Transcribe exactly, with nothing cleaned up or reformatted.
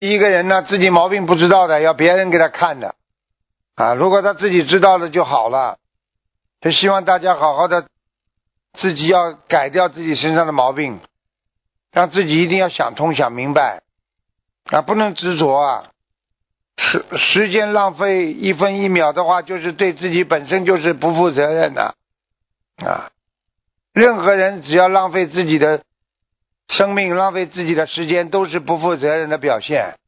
一个人呢，自己毛病不知道的，要别人给他看的啊。如果他自己知道了就好了。就希望大家好好的，自己要改掉自己身上的毛病，让自己一定要想通想明白啊，不能执着啊。时时间浪费一分一秒的话，就是对自己本身就是不负责任的啊。任何人只要浪费自己的生命，浪费自己的时间，都是不负责任的表现